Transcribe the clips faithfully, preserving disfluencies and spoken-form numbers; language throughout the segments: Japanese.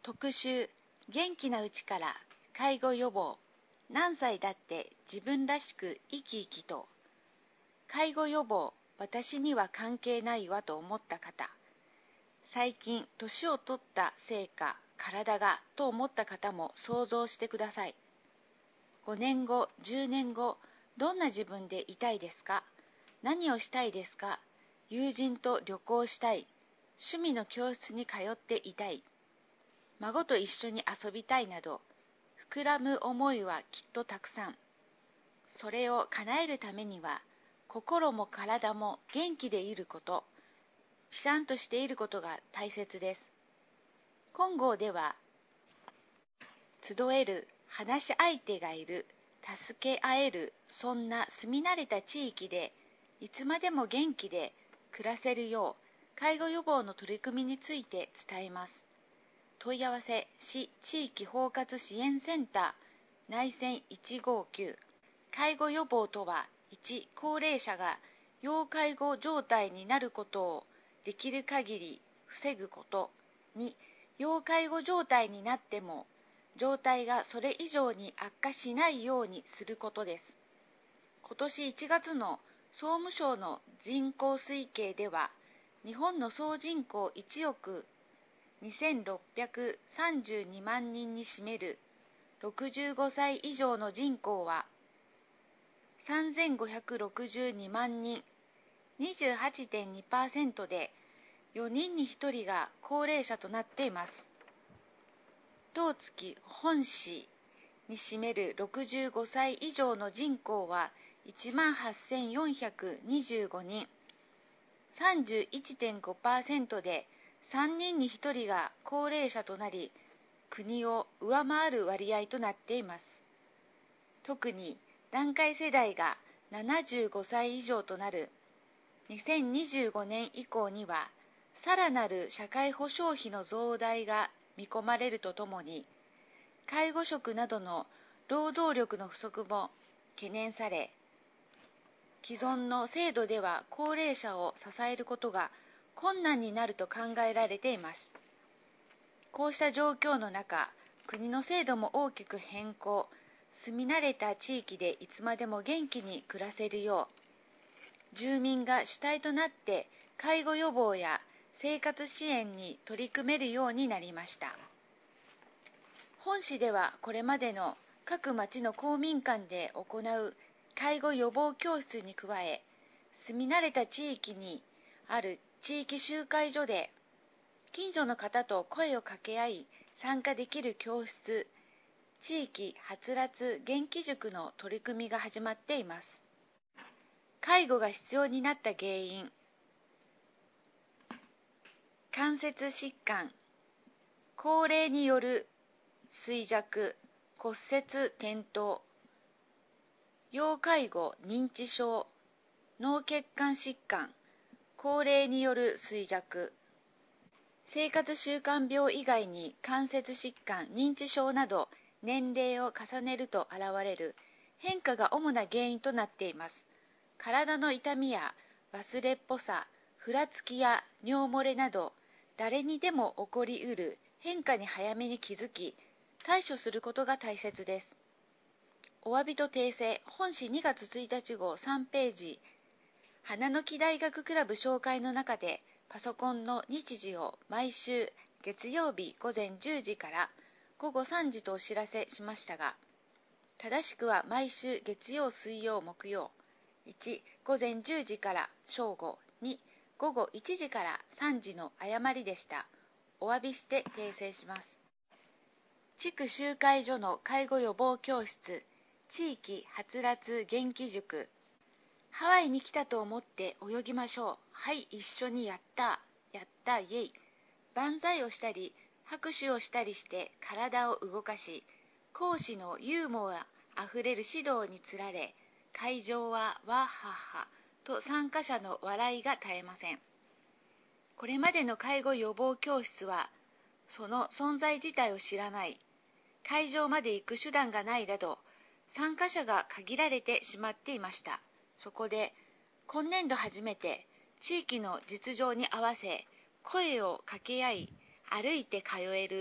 特集、元気なうちから介護予防。何歳だって自分らしく生き生きと。介護予防、私には関係ないわと思った方。最近、年を取ったせいか、体がと思った方も想像してください。ごねんご、じゅうねんご、どんな自分でいたいですか？何をしたいですか？友人と旅行したい。趣味の教室に通っていたい。孫と一緒に遊びたいなど、膨らむ思いはきっとたくさん。それを叶えるためには、心も体も元気でいること、ピシャンとしていることが大切です。金剛では、集える、話し相手がいる、助け合える、そんな住み慣れた地域で、いつまでも元気で暮らせるよう、介護予防の取り組みについて伝えます。問い合わせ、市地域包括支援センター、内線いちごきゅう。介護予防とは、いち、高齢者が要介護状態になることをできる限り防ぐこと。に、要介護状態になっても、状態がそれ以上に悪化しないようにすることです。今年いちがつの総務省の人口推計では、日本の総人口いちおくにせんろっぴゃくさんじゅうにまんにんに占めるろくじゅうごさい以上の人口はさんぜんごひゃくろくじゅうにまんにん、にじゅうはちてんにパーセント でよにんにひとりが高齢者となっています。同月本市に占めるろくじゅうごさい以上の人口はいちまんはっせんよんひゃくにじゅうごにん、さんじゅういってんごパーセント でさんにんにひとりが高齢者となり、国を上回る割合となっています。特に団塊世代がななじゅうごさい以上となるにせんにじゅうごねん以降には、さらなる社会保障費の増大が見込まれるとともに、介護職などの労働力の不足も懸念され、既存の制度では高齢者を支えることが困難になると考えられています。こうした状況の中、国の制度も大きく変更、住み慣れた地域でいつまでも元気に暮らせるよう、住民が主体となって介護予防や生活支援に取り組めるようになりました。本市ではこれまでの各町の公民館で行う介護予防教室に加え、住み慣れた地域にある地域集会所で近所の方と声を掛け合い参加できる教室、地域はつらつ元気塾の取り組みが始まっています。介護が必要になった原因、関節疾患、高齢による衰弱、骨折転倒、要介護認知症、脳血管疾患、高齢による衰弱、生活習慣病以外に関節疾患、認知症など年齢を重ねると現れる変化が主な原因となっています。体の痛みや忘れっぽさ、ふらつきや尿漏れなど誰にでも起こりうる変化に早めに気づき、対処することが大切です。お詫びと訂正、本誌にがつついたち号さんページ、花の木大学クラブ紹介の中で、パソコンの日時を毎週月曜日午前じゅうじから午後さんじとお知らせしましたが、正しくは毎週月曜、水曜、木曜、いち、午前じゅうじから正午、に、午後いちじからさんじの誤りでした。お詫びして訂正します。地区集会所の介護予防教室、地域はつらつ元気塾。ハワイに来たと思って泳ぎましょう。はい、一緒にやった、やった、イエイ。万歳をしたり、拍手をしたりして体を動かし、講師のユーモアあふれる指導につられ、会場はわっはっはと参加者の笑いが絶えません。これまでの介護予防教室は、その存在自体を知らない、会場まで行く手段がないなど、参加者が限られてしまっていました。そこで、今年度初めて、地域の実情に合わせ、声を掛け合い、歩いて通える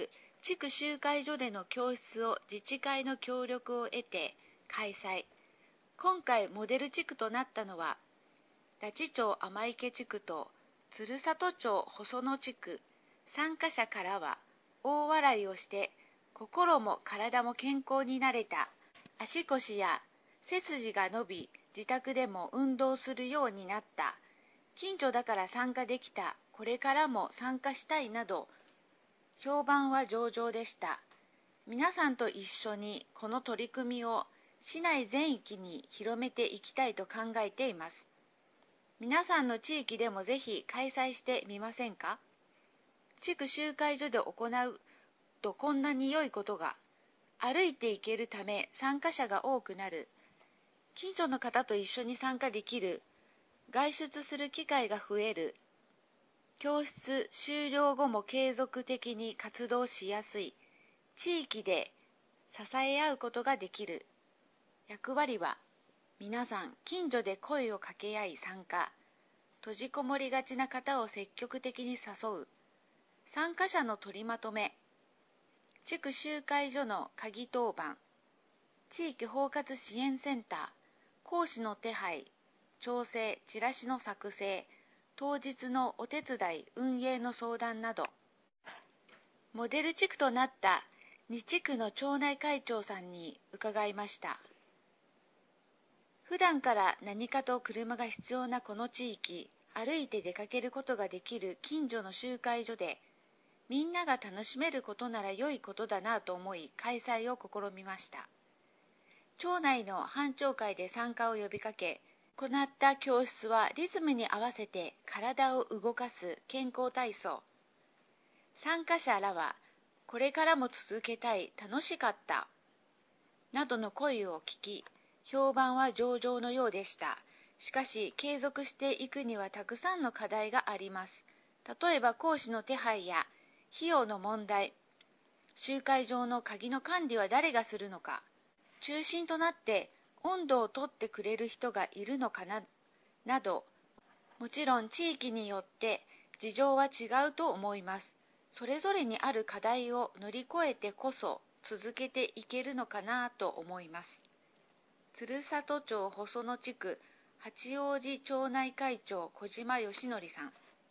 地区集会所での教室を自治会の協力を得て開催。今回モデル地区となったのは、太地町天池地区と鶴里町細野地区。参加者からは大笑いをして、心も体も健康になれた、足腰や背筋が伸び、自宅でも運動するようになった、近所だから参加できた、これからも参加したいなど、評判は上々でした。皆さんと一緒にこの取り組みを市内全域に広めていきたいと考えています。皆さんの地域でもぜひ開催してみませんか？地区集会所で行うとこんなに良いことが、歩いていけるため参加者が多くなる、近所の方と一緒に参加できる、外出する機会が増える、教室終了後も継続的に活動しやすい、地域で支え合うことができる。役割は、皆さん近所で声を掛け合い参加、閉じこもりがちな方を積極的に誘う、参加者の取りまとめ、地区集会所の鍵当番、地域包括支援センター、講師の手配、調整、チラシの作成、当日のお手伝い、運営の相談など、モデル地区となったに地区の町内会長さんに伺いました。普段から何かと車が必要なこの地域、歩いて出かけることができる近所の集会所で、みんなが楽しめることなら良いことだなと思い開催を試みました。町内の班長会で参加を呼びかけ、行った教室はリズムに合わせて体を動かす健康体操。参加者らは、これからも続けたい、楽しかった、などの声を聞き、評判は上々のようでした。しかし、継続していくにはたくさんの課題があります。例えば講師の手配や費用の問題、集会場の鍵の管理は誰がするのか、中心となって温度をとってくれる人がいるのかな、など、もちろん地域によって事情は違うと思います。それぞれにある課題を乗り越えてこそ続けていけるのかなと思います。鶴里町細野地区八王子町内会長小島義則さん。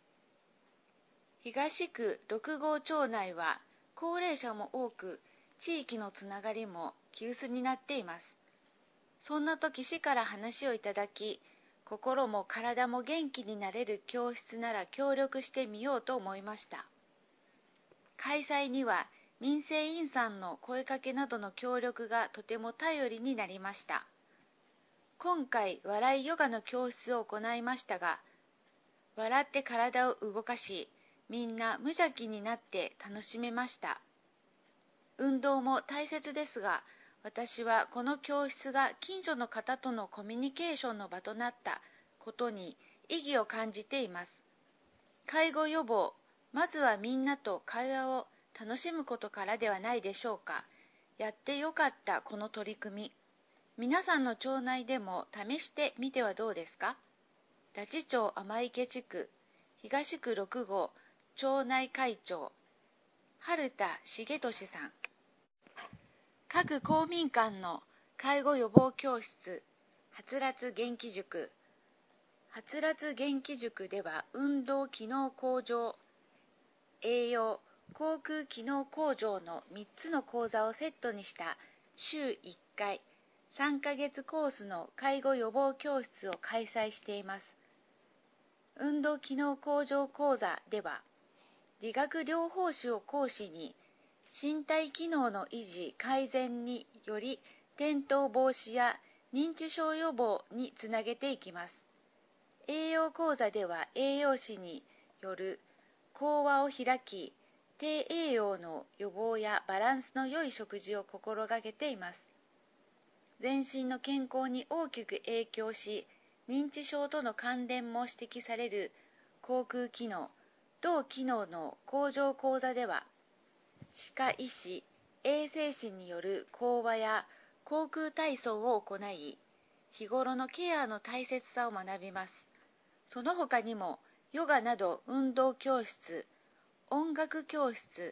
東区ろく号町内は高齢者も多く、地域のつながりも急須になっています。そんな時市から話をいただき、心も体も元気になれる教室なら協力してみようと思いました。開催には民生委員さんの声かけなどの協力がとても頼りになりました。今回笑いヨガの教室を行いましたが、笑って体を動かし、みんな無邪気になって楽しめました。運動も大切ですが、私はこの教室が近所の方とのコミュニケーションの場となったことに意義を感じています。介護予防、まずはみんなと会話を楽しむことからではないでしょうか。やってよかったこの取り組み。皆さんの町内でも試してみてはどうですか。太地町天池地区東区ろく号町内会長春田重俊さん。各公民館の介護予防教室、はつらつ元気塾。はつらつ元気塾では運動機能向上、栄養、口腔機能向上のみっつの講座をセットにした週いっかい、さんかげつコースの介護予防教室を開催しています。運動機能向上講座では、理学療法士を講師に、身体機能の維持・改善により転倒防止や認知症予防につなげていきます。栄養講座では栄養士による講話を開き、低栄養の予防やバランスの良い食事を心がけています。全身の健康に大きく影響し、認知症との関連も指摘される口腔機能、同機能の向上講座では、歯科医師、衛生士による講話や口腔体操を行い、日頃のケアの大切さを学びます。その他にも、ヨガなど運動教室、音楽教室、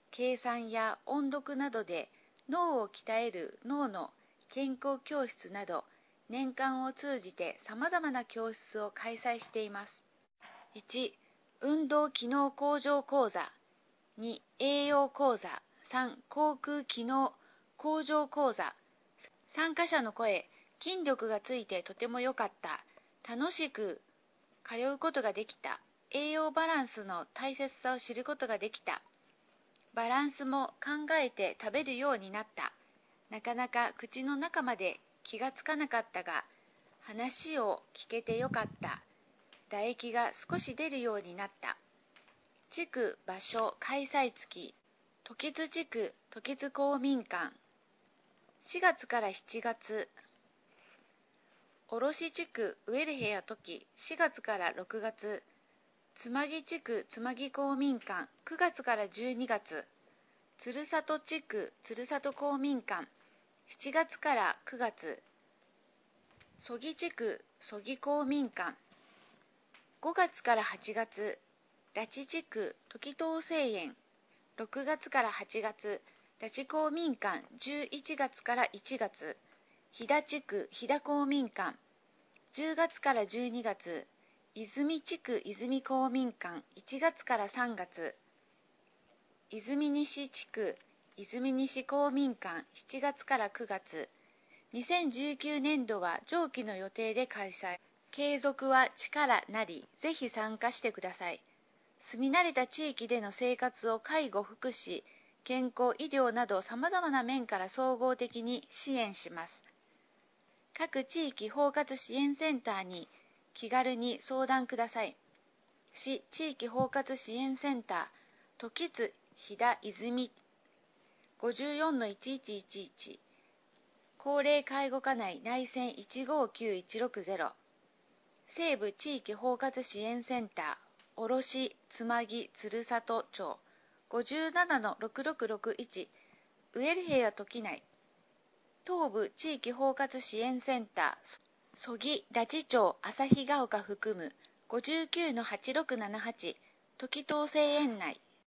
計算や音読などで脳を鍛える脳の健康教室など、年間を通じてさまざまな教室を開催しています。いち. 運動機能向上講座。に. 栄養講座。さん. 口腔機能向上講座。参加者の声、筋力がついてとても良かった。楽しく通うことができた。栄養バランスの大切さを知ることができた。バランスも考えて食べるようになった。なかなか口の中まで気がつかなかったが、話を聞けてよかった。唾液が少し出るようになった。地区、場所、開催月。時津地区、時津公民館。しがつからしちがつ。卸地区、ウエルヘア時。しがつからろくがつ。つまぎ地区、つまぎ公民館。くがつからじゅうにがつ。鶴里地区、鶴里公民館。しちがつからくがつ。曽木地区、曽木公民館。ごがつからはちがつ。拉致地区、時東庭園。ろくがつからはちがつ。拉致公民館。じゅういちがつからいちがつ。飛騨地区、飛騨公民館。じゅうがつからじゅうにがつ。泉地区、泉公民館。いちがつからさんがつ。泉西地区、泉西公民館。しちがつからくがつ。にせんじゅうきゅうねんどは上記の予定で開催。継続は力なり、ぜひ参加してください。住み慣れた地域での生活を介護、福祉、健康、医療などさまざまな面から総合的に支援します。各地域包括支援センターに気軽に相談ください。市地域包括支援センター、時津飛騨泉 ごじゅうよんのいちいちいちいち。高齢介護課内内線いちごきゅういちろくゼロ。西部地域包括支援センター、卸つまぎ鶴里町 ごじゅうななのろくろくろくいち。ウエルヘア時内。東部地域包括支援センター、曽木拉致町旭ヶ丘含む ごじゅうきゅうのはちろくななはち。時東庭園内。